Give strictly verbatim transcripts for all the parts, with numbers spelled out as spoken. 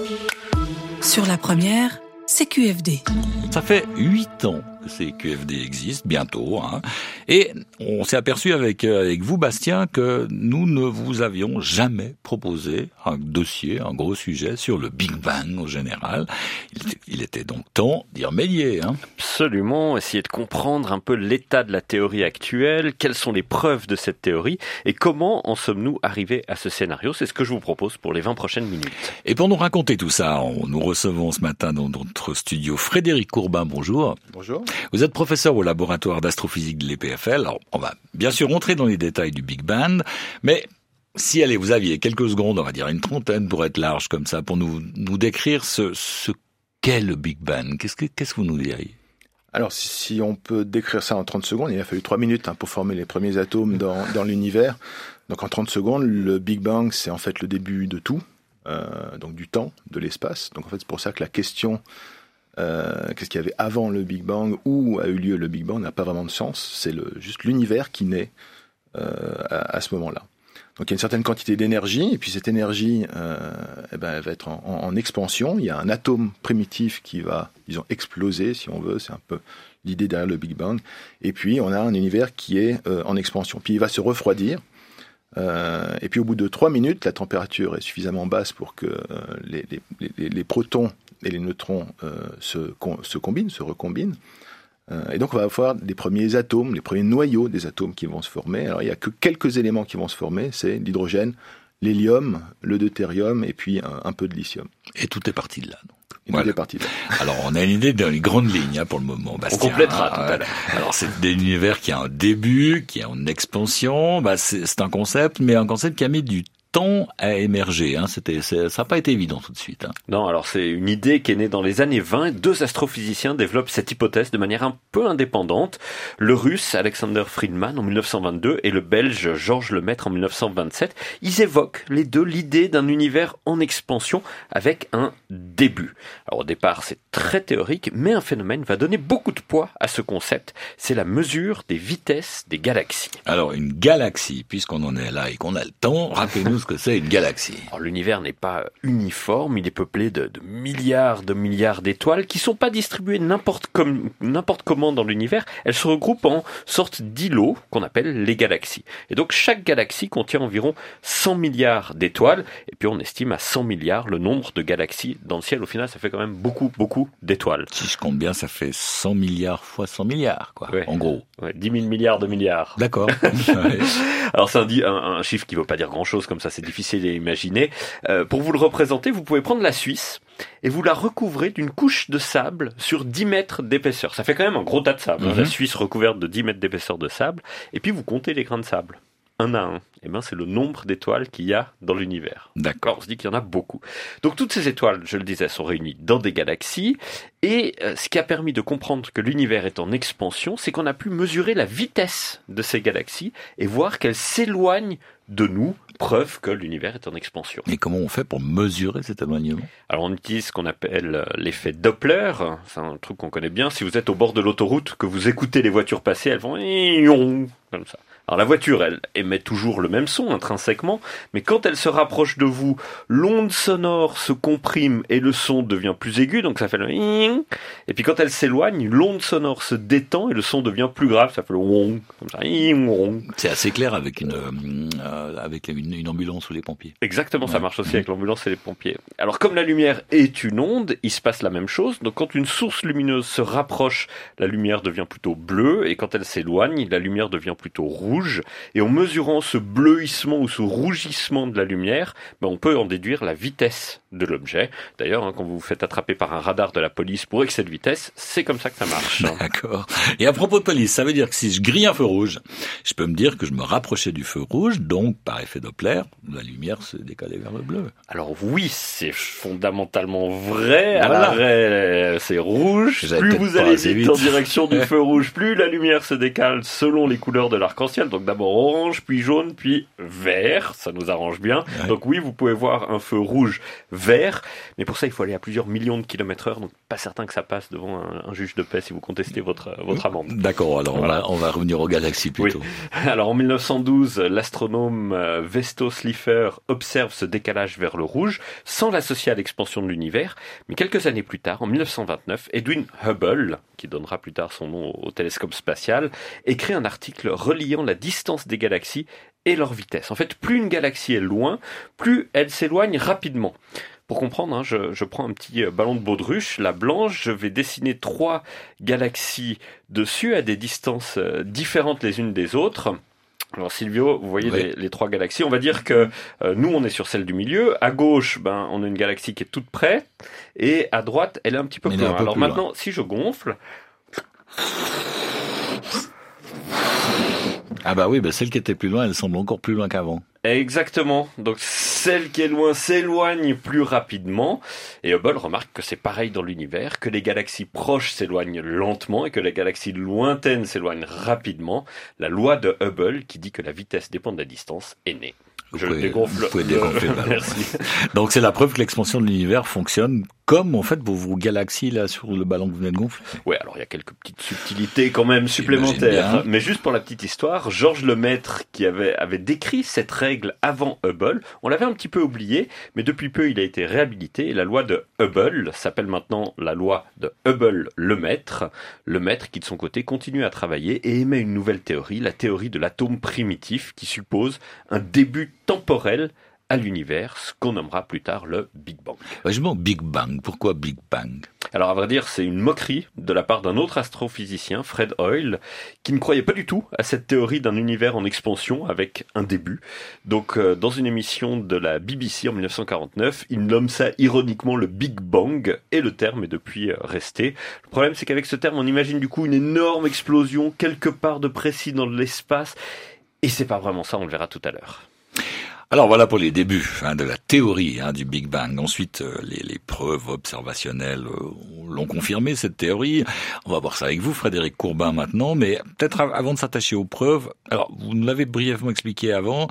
Sur la première, C Q F D. Ça fait huit ans que C Q F D existe, bientôt, hein, et on s'est aperçu avec, avec vous, Bastien, que nous ne vous avions jamais proposé un dossier, un gros sujet sur le Big Bang en général. Il était, il était donc temps d'y remédier. Hein. Absolument, essayer de comprendre un peu l'état de la théorie actuelle, quelles sont les preuves de cette théorie, et comment en sommes-nous arrivés à ce scénario. C'est ce que je vous propose pour les vingt prochaines minutes. Et pour nous raconter tout ça, on, nous recevons ce matin dans notre studio Frédéric Courbin, bonjour. Bonjour. Vous êtes professeur au laboratoire d'astrophysique de l'E P F L. Alors, on va bien sûr rentrer dans les détails du Big Bang, mais si, allez, vous aviez quelques secondes, on va dire une trentaine pour être large comme ça, pour nous, nous décrire ce, ce qu'est le Big Bang. Qu'est-ce que, qu'est-ce que vous nous diriez ? Alors, si on peut décrire ça en trente secondes, il a fallu trois minutes hein, pour former les premiers atomes dans, dans l'univers. Donc, en trente secondes, le Big Bang, c'est en fait le début de tout, euh, donc du temps, de l'espace. Donc, en fait, c'est pour ça que la question... Euh, qu'est-ce qu'il y avait avant le Big Bang, où a eu lieu le Big Bang, n'a pas vraiment de sens. C'est le, juste l'univers qui naît euh, à, à ce moment-là. Donc il y a une certaine quantité d'énergie, et puis cette énergie, euh, eh ben, elle va être en, en, en expansion. Il y a un atome primitif qui va, disons, exploser, si on veut. C'est un peu l'idée derrière le Big Bang. Et puis on a un univers qui est euh, en expansion. Puis il va se refroidir. Euh, et puis au bout de trois minutes, la température est suffisamment basse pour que euh, les, les, les, les protons et les neutrons euh, se, com- se combinent, se recombinent. Euh, et donc on va avoir des premiers atomes, les premiers noyaux des atomes qui vont se former. Alors il n'y a que quelques éléments qui vont se former, c'est l'hydrogène, l'hélium, le deutérium et puis un, un peu de lithium. Et tout est parti de là. Donc. Et Voilà. tout est parti de là. Alors on a une idée dans les grandes lignes hein, pour le moment, Bastien. On complétera hein, tout à l'heure. Alors c'est un univers qui a un début, qui est en expansion. Bah, c'est, c'est un concept, mais un concept qui a mis du temps à émerger. Hein. C'était, c'est, ça n'a pas été évident tout de suite. Hein. Non, alors c'est une idée qui est née dans les années vingt. Deux astrophysiciens développent cette hypothèse de manière un peu indépendante. Le russe Alexander Friedmann en dix-neuf cent vingt-deux et le belge Georges Lemaître en dix-neuf cent vingt-sept. Ils évoquent les deux l'idée d'un univers en expansion avec un début. Alors au départ, c'est très théorique, mais un phénomène va donner beaucoup de poids à ce concept. C'est la mesure des vitesses des galaxies. Alors une galaxie, puisqu'on en est là et qu'on a le temps, rappelez-nous ce que c'est une galaxie. Alors l'univers n'est pas uniforme, il est peuplé de, de milliards de milliards d'étoiles qui sont pas distribuées n'importe comme n'importe comment dans l'univers. Elles se regroupent en sorte d'îlots qu'on appelle les galaxies. Et donc chaque galaxie contient environ cent milliards d'étoiles. Et puis on estime à cent milliards le nombre de galaxies dans le ciel. Au final, ça fait quand même beaucoup beaucoup d'étoiles. Si je compte bien, ça fait cent milliards fois cent milliards, quoi. Ouais. En gros. Ouais, dix mille milliards de milliards. D'accord. Ouais. Alors c'est un, un, un chiffre qui ne veut pas dire grand-chose, comme ça c'est difficile à imaginer. Euh, pour vous le représenter, vous pouvez prendre la Suisse et vous la recouvrez d'une couche de sable sur dix mètres d'épaisseur. Ça fait quand même un gros tas de sable, mm-hmm. hein, la Suisse recouverte de dix mètres d'épaisseur de sable. Et puis vous comptez les grains de sable. Un à un. Eh ben, c'est le nombre d'étoiles qu'il y a dans l'univers. D'accord. On se dit qu'il y en a beaucoup. Donc toutes ces étoiles, je le disais, sont réunies dans des galaxies. Et euh, ce qui a permis de comprendre que l'univers est en expansion, c'est qu'on a pu mesurer la vitesse de ces galaxies et voir qu'elles s'éloignent de nous, preuve que l'univers est en expansion. Et comment on fait pour mesurer cet éloignement ? Alors on utilise ce qu'on appelle l'effet Doppler, c'est un truc qu'on connaît bien. Si vous êtes au bord de l'autoroute, que vous écoutez les voitures passer, elles vont comme ça. Alors la voiture, elle émet toujours le même son intrinsèquement, mais quand elle se rapproche de vous, l'onde sonore se comprime et le son devient plus aigu, donc ça fait le et puis quand elle s'éloigne, l'onde sonore se détend et le son devient plus grave, ça fait le comme ça. C'est assez clair avec une euh, avec une, une ambulance ou les pompiers. Exactement, ouais. Ça marche aussi mmh. avec l'ambulance et les pompiers. Alors comme la lumière est une onde, il se passe la même chose. Donc quand une source lumineuse se rapproche, la lumière devient plutôt bleue et quand elle s'éloigne, la lumière devient plutôt rouge. Et en mesurant ce bleuissement ou ce rougissement de la lumière, ben on peut en déduire la vitesse de l'objet. D'ailleurs, hein, quand vous vous faites attraper par un radar de la police pour excès de vitesse, c'est comme ça que ça marche. Hein. D'accord. Et à propos de police, ça veut dire que si je grille un feu rouge, je peux me dire que je me rapprochais du feu rouge, donc par effet Doppler, la lumière se décalait vers le bleu. Alors oui, c'est fondamentalement vrai. Voilà. À l'arrêt, c'est rouge. J'avais plus vous allez vite, vite en direction du feu rouge, plus la lumière se décale selon les couleurs de l'arc-en-ciel. Donc d'abord orange, puis jaune, puis vert. Ça nous arrange bien. Ouais. Donc oui, vous pouvez voir un feu rouge, vert. Mais pour ça, il faut aller à plusieurs millions de kilomètres heure. Donc pas certain que ça passe devant un, un juge de paix si vous contestez votre, votre amende. D'accord, alors voilà. on, va, on va revenir aux galaxies plutôt. Oui. Alors en mille neuf cent douze, l'astronome Vesto Slipher observe ce décalage vers le rouge sans l'associer à l'expansion de l'univers. Mais quelques années plus tard, en mille neuf cent vingt-neuf, Edwin Hubble, qui donnera plus tard son nom au télescope spatial, écrit un article reliant la distance des galaxies et leur vitesse. En fait, plus une galaxie est loin, plus elle s'éloigne rapidement. Pour comprendre, hein, je, je prends un petit ballon de baudruche, la blanche, je vais dessiner trois galaxies dessus à des distances différentes les unes des autres. Alors Silvio, vous voyez oui. les, les trois galaxies. On va dire que euh, nous, on est sur celle du milieu. À gauche, ben, on a une galaxie qui est toute près. Et à droite, elle est un petit peu plus loin. Alors plus maintenant, loin. Si je gonfle... Ah bah oui, bah celle qui était plus loin, elle semble encore plus loin qu'avant. Exactement. Donc celle qui est loin s'éloigne plus rapidement. Et Hubble remarque que c'est pareil dans l'univers, que les galaxies proches s'éloignent lentement et que les galaxies lointaines s'éloignent rapidement. La loi de Hubble, qui dit que la vitesse dépend de la distance, est née. Vous Je pouvez, dégonfle. Vous pouvez dégonfler le ballon. Merci. Donc c'est la preuve que l'expansion de l'univers fonctionne comme en fait vos, vos galaxies là sur le ballon que vous venez de gonfler. Ouais, alors il y a quelques petites subtilités quand même supplémentaires. Mais juste pour la petite histoire, Georges Lemaître qui avait avait décrit cette règle avant Hubble, on l'avait un petit peu oublié, mais depuis peu il a été réhabilité et la loi de Hubble s'appelle maintenant la loi de Hubble-Lemaître. Lemaître qui de son côté continue à travailler et émet une nouvelle théorie, la théorie de l'atome primitif qui suppose un début temporel à l'univers, ce qu'on nommera plus tard le Big Bang. Ouais, je me demande Big Bang. Pourquoi Big Bang ? Alors à vrai dire, c'est une moquerie de la part d'un autre astrophysicien, Fred Hoyle, qui ne croyait pas du tout à cette théorie d'un univers en expansion avec un début. Donc euh, dans une émission de la B B C en dix-neuf cent quarante-neuf, il nomme ça ironiquement le Big Bang, et le terme est depuis euh, resté. Le problème, c'est qu'avec ce terme, on imagine du coup une énorme explosion quelque part de précis dans l'espace, et c'est pas vraiment ça, on le verra tout à l'heure. Alors voilà pour les débuts hein, de la théorie hein, du Big Bang. Ensuite, euh, les, les preuves observationnelles euh, l'ont confirmé, cette théorie. On va voir ça avec vous, Frédéric Courbin, maintenant. Mais peut-être avant de s'attacher aux preuves, alors vous nous l'avez brièvement expliqué avant,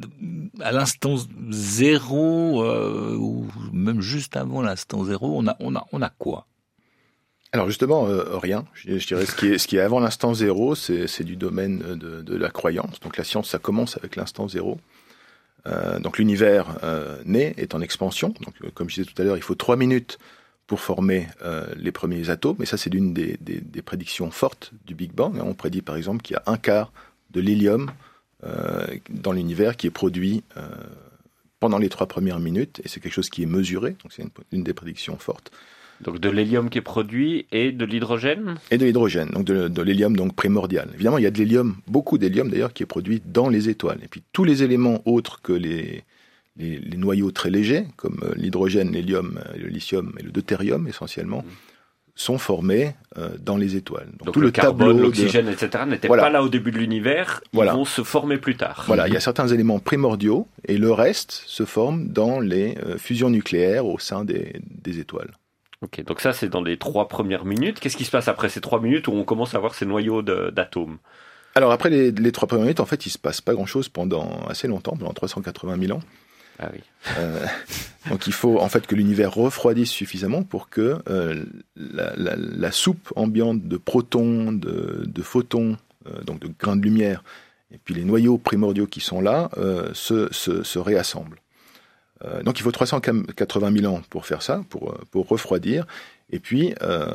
à l'instant zéro, euh, ou même juste avant l'instant zéro, on a, on a, on a quoi ? Alors justement, euh, rien. Je, je dirais ce qui est, ce qui est avant l'instant zéro, c'est, c'est du domaine de, de la croyance. Donc la science, ça commence avec l'instant zéro. Euh, donc l'univers euh, naît, est en expansion. Donc, euh, comme je disais tout à l'heure, il faut trois minutes pour former euh, les premiers atomes. Et ça, c'est l'une des, des, des prédictions fortes du Big Bang. On prédit par exemple qu'il y a un quart de l'hélium euh, dans l'univers qui est produit euh, pendant les trois premières minutes. Et c'est quelque chose qui est mesuré. Donc c'est une, une des prédictions fortes. Donc de l'hélium qui est produit et de l'hydrogène ? Et de l'hydrogène, donc de, de l'hélium donc primordial. Évidemment, il y a de l'hélium, beaucoup d'hélium d'ailleurs, qui est produit dans les étoiles. Et puis tous les éléments autres que les, les, les noyaux très légers, comme l'hydrogène, l'hélium, le lithium et le deutérium essentiellement, mmh. sont formés euh, dans les étoiles. Donc, donc tout le, le carbone, l'oxygène, de... et cetera n'étaient voilà. pas là au début de l'univers, ils voilà. vont se former plus tard. Voilà, il y a certains éléments primordiaux et le reste se forme dans les euh, fusions nucléaires au sein des, des étoiles. Ok, donc ça c'est dans les trois premières minutes. Qu'est-ce qui se passe après ces trois minutes où on commence à avoir ces noyaux de, d'atomes ? Alors après les, les trois premières minutes, en fait, il se passe pas grand-chose pendant assez longtemps, pendant trois cent quatre-vingt mille ans. Ah oui. Euh, donc il faut en fait que l'univers refroidisse suffisamment pour que euh, la, la, la soupe ambiante de protons, de, de photons, euh, donc de grains de lumière, et puis les noyaux primordiaux qui sont là, euh, se, se, se réassemblent. Euh, donc il faut trois cent quatre-vingt mille ans pour faire ça, pour, pour refroidir. Et puis, euh,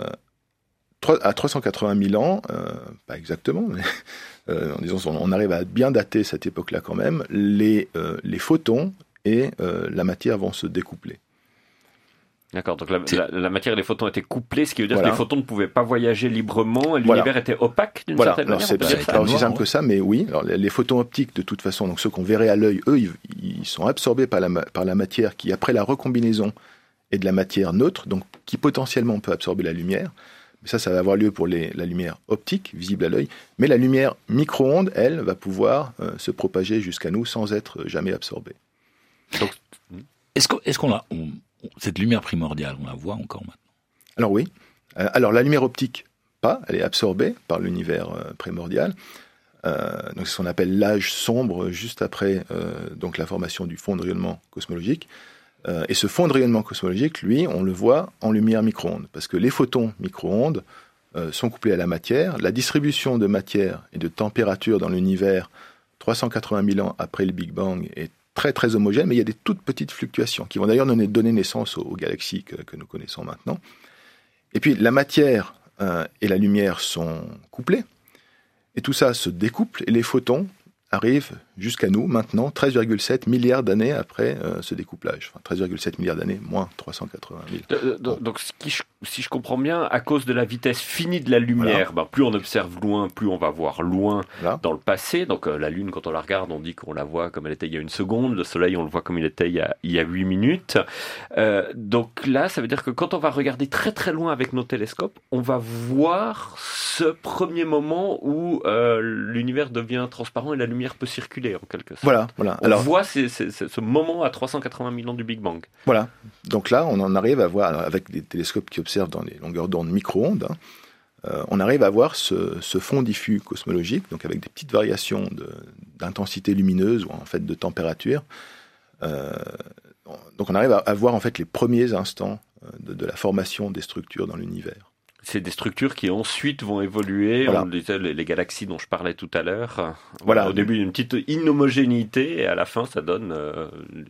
à trois cent quatre-vingt mille ans, euh, pas exactement, mais euh, en disant, on arrive à bien dater cette époque-là quand même, les, euh, les photons et euh, la matière vont se découpler. D'accord, donc la, la, la matière et les photons étaient couplés, ce qui veut dire voilà. que les photons ne pouvaient pas voyager librement et l'univers voilà. était opaque d'une voilà. certaine alors, manière. C'est, c'est pas aussi simple ouais. que ça, mais oui. Alors, les, les photons optiques, de toute façon, donc ceux qu'on verrait à l'œil, eux, ils, ils sont absorbés par la, par la matière qui, après la recombinaison, est de la matière neutre, donc qui potentiellement peut absorber la lumière. Mais ça, ça va avoir lieu pour les, la lumière optique, visible à l'œil. Mais la lumière micro-ondes, elle, va pouvoir euh, se propager jusqu'à nous sans être jamais absorbée. Donc, est-ce, que, est-ce qu'on a... On... Cette lumière primordiale, on la voit encore maintenant ? Alors oui. Alors la lumière optique, pas. Elle est absorbée par l'univers primordial. Euh, donc c'est ce qu'on appelle l'âge sombre, juste après euh, donc la formation du fond de rayonnement cosmologique. Euh, et ce fond de rayonnement cosmologique, lui, on le voit en lumière micro-ondes, parce que les photons micro-ondes euh, sont couplés à la matière. La distribution de matière et de température dans l'univers, trois cent quatre-vingt mille ans après le Big Bang, est très très homogène, mais il y a des toutes petites fluctuations qui vont d'ailleurs donner, donner naissance aux, aux galaxies que, que nous connaissons maintenant. Et puis la matière euh, et la lumière sont couplées, et tout ça se découple, et les photons arrivent jusqu'à nous maintenant, treize virgule sept milliards d'années après euh, ce découplage. Enfin, treize virgule sept milliards d'années, moins trois cent quatre-vingt mille. Euh, donc, bon. donc ce qui, si je comprends bien, à cause de la vitesse finie de la lumière, voilà. ben, plus on observe loin, plus on va voir loin voilà. dans le passé. Donc euh, la Lune, quand on la regarde, on dit qu'on la voit comme elle était il y a une seconde. Le Soleil, on le voit comme il était il y a, il y a huit minutes. Euh, donc là, ça veut dire que quand on va regarder très très loin avec nos télescopes, on va voir ce premier moment où euh, l'univers devient transparent et la lumière peut circuler en quelque sorte. Voilà, voilà. On alors, voit ces, ces, ces, ce moment à trois cent quatre-vingts mille ans du Big Bang. Voilà. Donc là, on en arrive à voir, alors avec des télescopes qui observent dans les longueurs d'onde micro-ondes, hein, euh, on arrive à voir ce, ce fond diffus cosmologique, donc avec des petites variations de, d'intensité lumineuse ou en fait de température. Euh, donc on arrive à, à voir en fait les premiers instants de, de la formation des structures dans l'univers. C'est des structures qui ensuite vont évoluer. Voilà. On disait les, les galaxies dont je parlais tout à l'heure. Voilà. Au début, une petite inhomogénéité et à la fin, ça donne euh,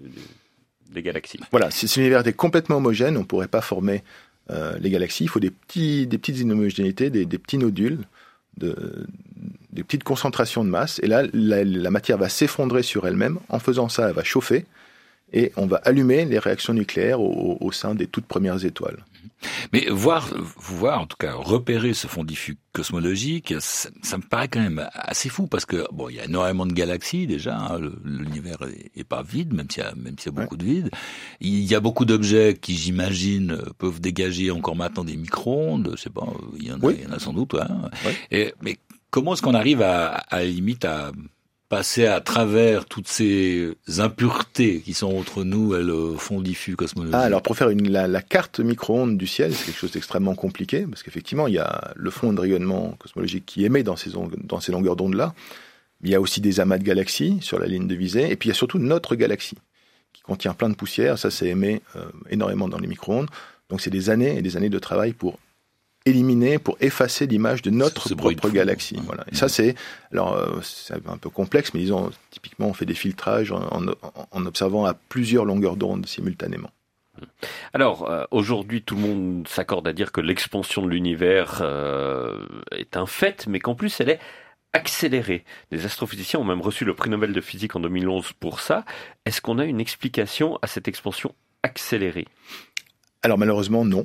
des galaxies. Voilà. Si l'univers était complètement homogène, on ne pourrait pas former euh, les galaxies. Il faut des, petits, des petites inhomogénéités, des, des petits nodules, de, des petites concentrations de masse. Et là, la, la matière va s'effondrer sur elle-même. En faisant ça, elle va chauffer. Et on va allumer les réactions nucléaires au, au sein des toutes premières étoiles. Mais voir, voir, en tout cas, repérer ce fond diffus cosmologique, ça, ça me paraît quand même assez fou parce que bon, il y a énormément de galaxies déjà. Hein, le, l'univers est, est pas vide, même s'il y a, même s'il y a beaucoup ouais. de vide. Il y a beaucoup d'objets qui, j'imagine, peuvent dégager encore maintenant des micro-ondes. Je sais pas, il y en a, oui. il y en a sans doute. Hein. Oui. Et, mais comment est-ce qu'on arrive à, à la limite à passer à travers toutes ces impuretés qui sont entre nous et le fond diffus cosmologique? Ah, alors pour faire une, la, la carte micro-ondes du ciel, c'est quelque chose d'extrêmement compliqué, parce qu'effectivement, il y a le fond de rayonnement cosmologique qui émet dans ces, dans ces longueurs d'ondes-là. Il y a aussi des amas de galaxies sur la ligne de visée, et puis il y a surtout notre galaxie, qui contient plein de poussière. Ça, c'est émet euh, énormément dans les micro-ondes. Donc c'est des années et des années de travail pour éliminer, pour effacer l'image de notre ce propre galaxie. Mmh. Voilà. Et mmh. ça, c'est, alors, euh, c'est un peu complexe, mais disons, typiquement, on fait des filtrages en, en, en observant à plusieurs longueurs d'onde simultanément. Alors, euh, aujourd'hui, tout le monde s'accorde à dire que l'expansion de l'univers euh, est un fait, mais qu'en plus, elle est accélérée. Des astrophysiciens ont même reçu le prix Nobel de physique en deux mille onze pour ça. Est-ce qu'on a une explication à cette expansion accélérée ? Alors, malheureusement, non.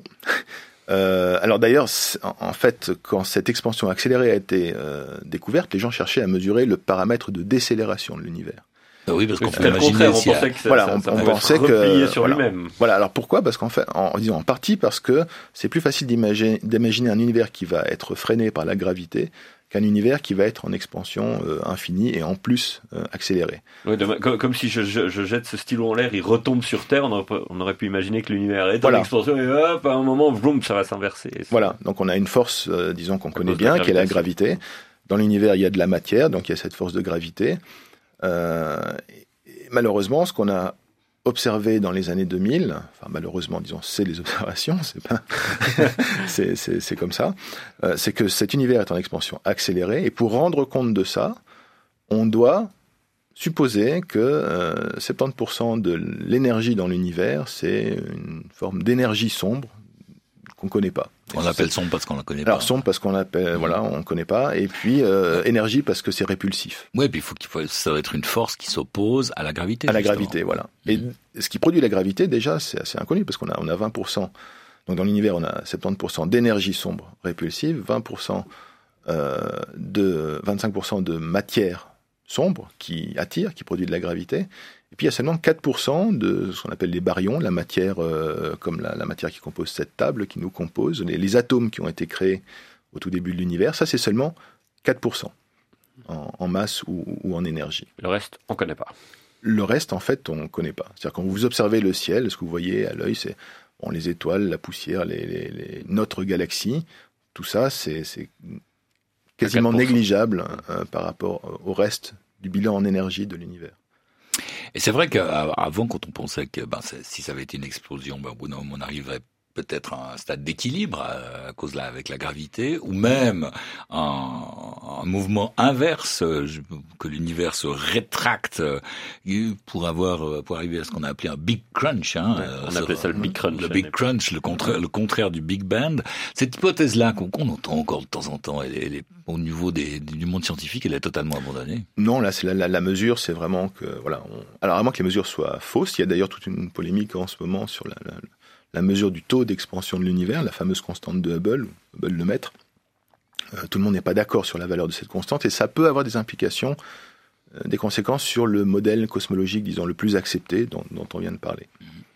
Euh, alors d'ailleurs, en fait, quand cette expansion accélérée a été euh, découverte, les gens cherchaient à mesurer le paramètre de décélération de l'univers. Ah oui, parce qu'on peut peut imaginer on pensait que ça, voilà, ça, on, ça on pensait que sur voilà. lui-même. Voilà. Alors pourquoi ? Parce qu'en fait, en, disons en partie parce que c'est plus facile d'imaginer, d'imaginer un univers qui va être freiné par la gravité qu'un univers qui va être en expansion euh, infinie et en plus euh, accéléré. Oui, de, comme, comme si je, je, je jette ce stylo en l'air, il retombe sur Terre, on aurait, on aurait pu imaginer que l'univers est voilà. en expansion et hop, à un moment, vroom, ça va s'inverser. Voilà, donc on a une force, euh, disons qu'on connaît bien, qui est la gravité. Dans l'univers, il y a de la matière, donc il y a cette force de gravité. Euh, et malheureusement, ce qu'on a observé dans les années deux mille, enfin malheureusement, disons, c'est les observations, c'est pas, c'est, c'est, c'est comme ça, euh, c'est que cet univers est en expansion accélérée, et pour rendre compte de ça, on doit supposer que euh, soixante-dix pour cent de l'énergie dans l'univers, c'est une forme d'énergie sombre qu'on connaît pas. On et l'appelle sombre parce qu'on la connaît Alors, pas. Alors sombre parce qu'on l'appelle, mmh. voilà, on connaît pas, et puis euh, ouais. énergie parce que c'est répulsif. Oui, puis il faut qu'il faut, ça doit être une force qui s'oppose à la gravité. À la justement. gravité, voilà. Mmh. Et ce qui produit la gravité, déjà, c'est assez inconnu parce qu'on a on a vingt pour cent. Donc dans l'univers, on a soixante-dix pour cent d'énergie sombre répulsive, vingt pour cent euh, de vingt-cinq pour cent de matière sombre qui attire, qui produit de la gravité. Et puis il y a seulement quatre pour cent de ce qu'on appelle les baryons, la matière euh, comme la, la matière qui compose cette table, qui nous compose, les, les atomes qui ont été créés au tout début de l'univers, ça c'est seulement quatre pour cent en, en masse ou, ou en énergie. Le reste, on ne connaît pas. Le reste, en fait, on ne connaît pas. C'est-à-dire quand vous observez le ciel, ce que vous voyez à l'œil, c'est bon, les étoiles, la poussière, les, les, les, notre galaxie, tout ça, c'est, c'est quasiment négligeable euh, par rapport au reste du bilan en énergie de l'univers. Et c'est vrai qu'avant, quand on pensait que ben, si ça avait été une explosion, ben, au bout d'un moment, on arriverait peut-être à un stade d'équilibre à, à cause de la, avec la gravité, ou même un, un mouvement inverse, que l'univers se rétracte pour avoir pour arriver à ce qu'on a appelé un Big Crunch. Hein, ouais, on appelait ça le Big Crunch. Le Big Crunch, le contraire, le contraire du Big Bang. Cette hypothèse-là qu'on, qu'on entend encore de temps en temps, elle, elle est au niveau des, du monde scientifique, elle est totalement abandonnée. Non, là, c'est la, la, la mesure, c'est vraiment que voilà. On... Alors, à moins que les mesures soient fausses, il y a d'ailleurs toute une polémique en ce moment sur la, la la mesure du taux d'expansion de l'univers, la fameuse constante de Hubble, Hubble le maître. Euh, tout le monde n'est pas d'accord sur la valeur de cette constante et ça peut avoir des implications, euh, des conséquences sur le modèle cosmologique, disons, le plus accepté dont, dont on vient de parler.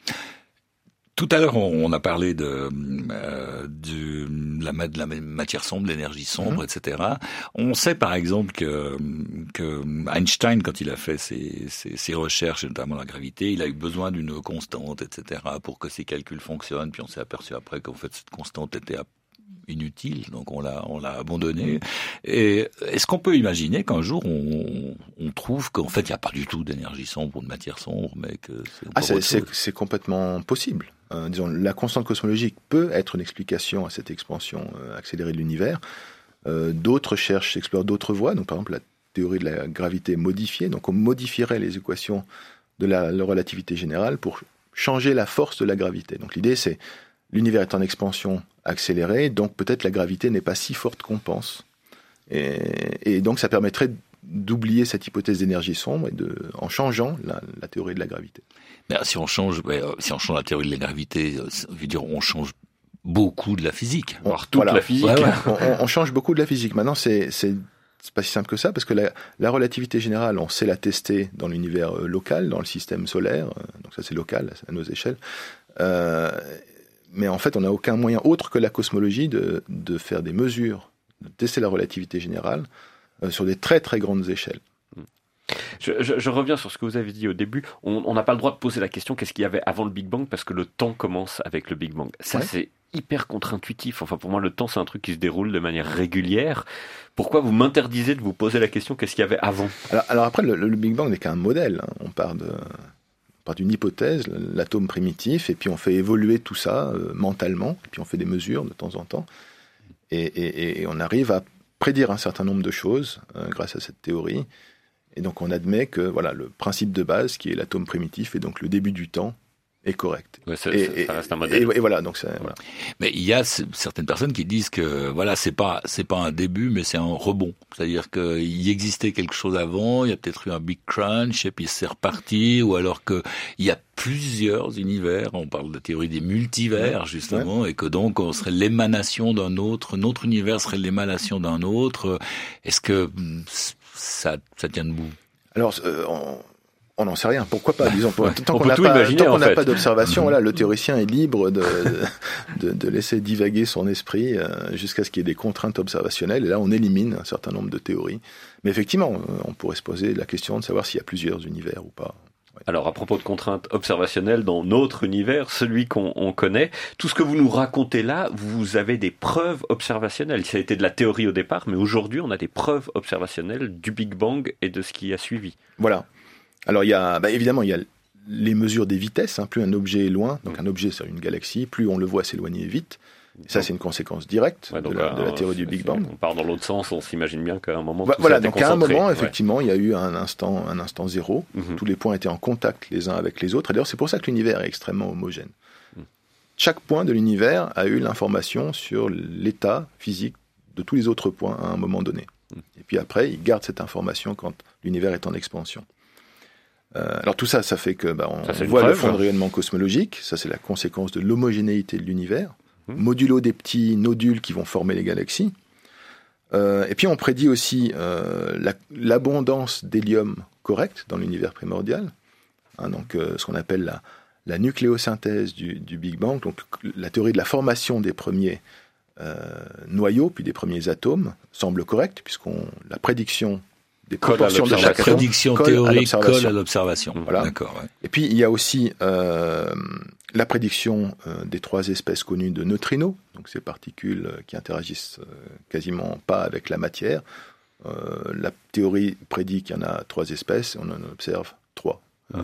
Tout à l'heure, on a parlé de, euh, de, la, de la matière sombre, de l'énergie sombre, mmh. et cetera. On sait par exemple que, que Einstein, quand il a fait ses, ses, ses recherches, et notamment la gravité, il a eu besoin d'une constante, et cetera, pour que ses calculs fonctionnent. Puis on s'est aperçu après qu'en fait cette constante était inutile, donc on l'a, on l'a abandonnée. Et est-ce qu'on peut imaginer qu'un jour on, on trouve qu'en fait il n'y a pas du tout d'énergie sombre ou de matière sombre, mais que c'est ah, c'est, c'est, c'est complètement possible. Euh, disons, la constante cosmologique peut être une explication à cette expansion euh, accélérée de l'univers. Euh, d'autres cherchent, explorent d'autres voies. Donc, par exemple, la théorie de la gravité modifiée. Donc, on modifierait les équations de la, la relativité générale pour changer la force de la gravité. Donc, l'idée, c'est l'univers est en expansion accélérée, donc peut-être la gravité n'est pas si forte qu'on pense. Et, et donc, ça permettrait d'oublier cette hypothèse d'énergie sombre et de, en changeant la, la théorie de la gravité. Mais si on change, ouais, si on change la théorie de la gravité, ça veut dire on change beaucoup de la physique, on, voire toute voilà. la physique. Ouais, ouais. on, on change beaucoup de la physique. Maintenant, c'est, c'est, c'est pas si simple que ça, parce que la, la relativité générale, on sait la tester dans l'univers euh, local, dans le système solaire. Euh, donc ça, c'est local, à nos échelles. Euh, mais en fait, on n'a aucun moyen autre que la cosmologie de, de faire des mesures, de tester la relativité générale euh, sur des très très grandes échelles. Je, je, je reviens sur ce que vous avez dit au début. On n'a pas le droit de poser la question qu'est-ce qu'il y avait avant le Big Bang parce que le temps commence avec le Big Bang. Ça, ouais. C'est hyper contre-intuitif. Enfin, pour moi, le temps, c'est un truc qui se déroule de manière régulière. Pourquoi vous m'interdisez de vous poser la question qu'est-ce qu'il y avait avant ? alors, alors après, le, le Big Bang n'est qu'un modèle. Hein. On part de, on part d'une hypothèse, l'atome primitif, et puis on fait évoluer tout ça euh, mentalement, et puis on fait des mesures de temps en temps, et, et, et on arrive à prédire un certain nombre de choses euh, grâce à cette théorie. Et donc on admet que voilà, le principe de base, qui est l'atome primitif, et donc le début du temps, est correct. Ouais, ça, et, ça reste un modèle. Et, et voilà, donc ça, voilà. Mais il y a certaines personnes qui disent que voilà, c'est pas c'est pas un début, mais c'est un rebond. C'est-à-dire qu'il existait quelque chose avant, il y a peut-être eu un big crunch et puis c'est reparti, ou alors que il y a plusieurs univers. On parle de la théorie des multivers justement, ouais. Et que donc on serait l'émanation d'un autre, notre univers serait l'émanation d'un autre. Est-ce que ça ça tient debout? Alors euh, on... On n'en sait rien. Pourquoi pas, disons. Pour, tant on qu'on n'a pas, tant qu'on n'a pas d'observation, mmh. voilà, le théoricien est libre de, de, de laisser divaguer son esprit euh, jusqu'à ce qu'il y ait des contraintes observationnelles. Et là, on élimine un certain nombre de théories. Mais effectivement, on pourrait se poser la question de savoir s'il y a plusieurs univers ou pas. Ouais. Alors, à propos de contraintes observationnelles dans notre univers, celui qu'on on connaît, tout ce que vous nous racontez là, vous avez des preuves observationnelles. Ça a été de la théorie au départ, mais aujourd'hui, on a des preuves observationnelles du Big Bang et de ce qui a suivi. Voilà. Alors, il y a, bah, évidemment, il y a les mesures des vitesses. Hein. Plus un objet est loin, donc un objet c'est une galaxie, plus on le voit s'éloigner vite. Et ça, c'est une conséquence directe ouais, de, la, de la théorie euh, du Big Bang. On part dans l'autre sens, on s'imagine bien qu'à un moment, bah, tout voilà, ça donc à un moment, effectivement, ouais. il y a eu un instant, un instant zéro. Mm-hmm. Tous les points étaient en contact les uns avec les autres. Et d'ailleurs, c'est pour ça que l'univers est extrêmement homogène. Mm. Chaque point de l'univers a eu l'information sur l'état physique de tous les autres points à un moment donné. Mm. Et puis après, il garde cette information quand l'univers est en expansion. Euh, alors tout ça, ça fait que bah, on, ça, on voit preuve, le fond de rayonnement cosmologique. Ça, c'est la conséquence de l'homogénéité de l'univers, mmh. modulo des petits nodules qui vont former les galaxies. Euh, et puis on prédit aussi euh, la, l'abondance d'hélium correcte dans l'univers primordial. Hein, donc euh, ce qu'on appelle la, la nucléosynthèse du, du Big Bang. Donc la théorie de la formation des premiers euh, noyaux puis des premiers atomes semble correcte puisqu'on la prédiction des proportions de chaque La atome. prédiction théorique colle à l'observation. Voilà. D'accord, ouais. Et puis, il y a aussi euh, la prédiction euh, des trois espèces connues de neutrinos, donc ces particules euh, qui interagissent euh, quasiment pas avec la matière. Euh, la théorie prédit qu'il y en a trois espèces, on en observe trois. Mmh.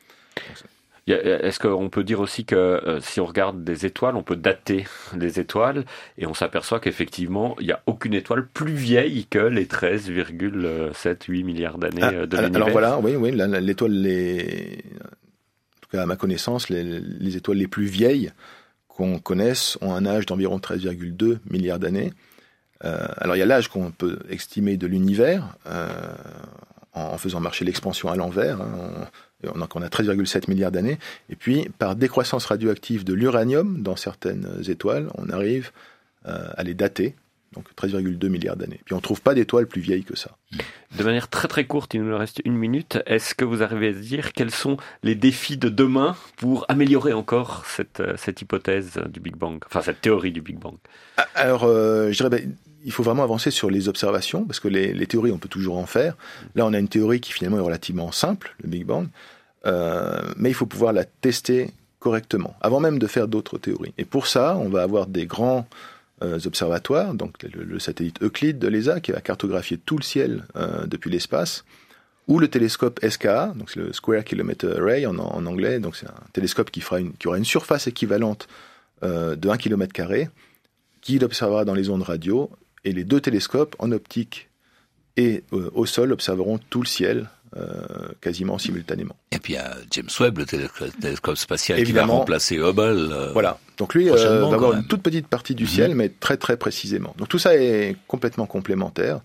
Euh, Est-ce qu'on peut dire aussi que euh, si on regarde des étoiles, on peut dater les étoiles et on s'aperçoit qu'effectivement, il n'y a aucune étoile plus vieille que les treize virgule sept huit milliards d'années ah, de l'univers. Alors voilà, oui, oui, l'étoile, les... en tout cas à ma connaissance, les, les étoiles les plus vieilles qu'on connaisse ont un âge d'environ treize virgule deux milliards d'années. Euh, alors il y a l'âge qu'on peut estimer de l'univers euh, en, en faisant marcher l'expansion à l'envers. Hein, on, donc on a treize virgule sept milliards d'années. Et puis par décroissance radioactive de l'uranium dans certaines étoiles, on arrive euh, à les dater. Donc treize virgule deux milliards d'années. Puis on ne trouve pas d'étoiles plus vieilles que ça. De manière très très courte, il nous reste une minute. Est-ce que vous arrivez à dire quels sont les défis de demain pour améliorer encore cette, cette hypothèse du Big Bang, enfin cette théorie du Big Bang? Alors, euh, je dirais, ben, il faut vraiment avancer sur les observations, parce que les, les théories, on peut toujours en faire. Là, on a une théorie qui finalement est relativement simple, le Big Bang, euh, mais il faut pouvoir la tester correctement, avant même de faire d'autres théories. Et pour ça, on va avoir des grands euh, observatoires, donc le, le satellite Euclide de l'E S A, qui va cartographier tout le ciel euh, depuis l'espace, ou le télescope S K A, donc c'est le Square Kilometer Array en, en anglais, donc c'est un télescope qui, fera une, qui aura une surface équivalente euh, de un kilomètre carré, qui l'observera dans les ondes radio, et les deux télescopes en optique et euh, au sol observeront tout le ciel euh, quasiment simultanément. Et puis il y a James Webb, le télescope spatial, évidemment, qui va remplacer Hubble. Euh, voilà, donc lui euh, va avoir une toute petite partie du mmh. ciel, mais très très précisément. Donc tout ça est complètement complémentaire,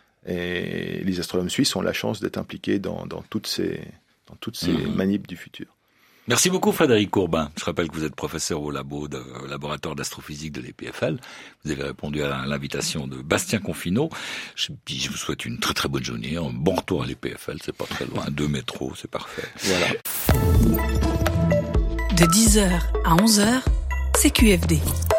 et les astronomes suisses ont la chance d'être impliqués dans, dans toutes ces, dans toutes ces mmh. manips du futur. Merci beaucoup Frédéric Courbin. Je rappelle que vous êtes professeur au, labo de, au laboratoire d'astrophysique de l'E P F L. Vous avez répondu à l'invitation de Bastien Confinot. Je, puis je vous souhaite une très très bonne journée. Un bon retour à l'E P F L, c'est pas très loin. Deux métros, c'est parfait. Voilà. De dix heures à onze heures, C Q F D.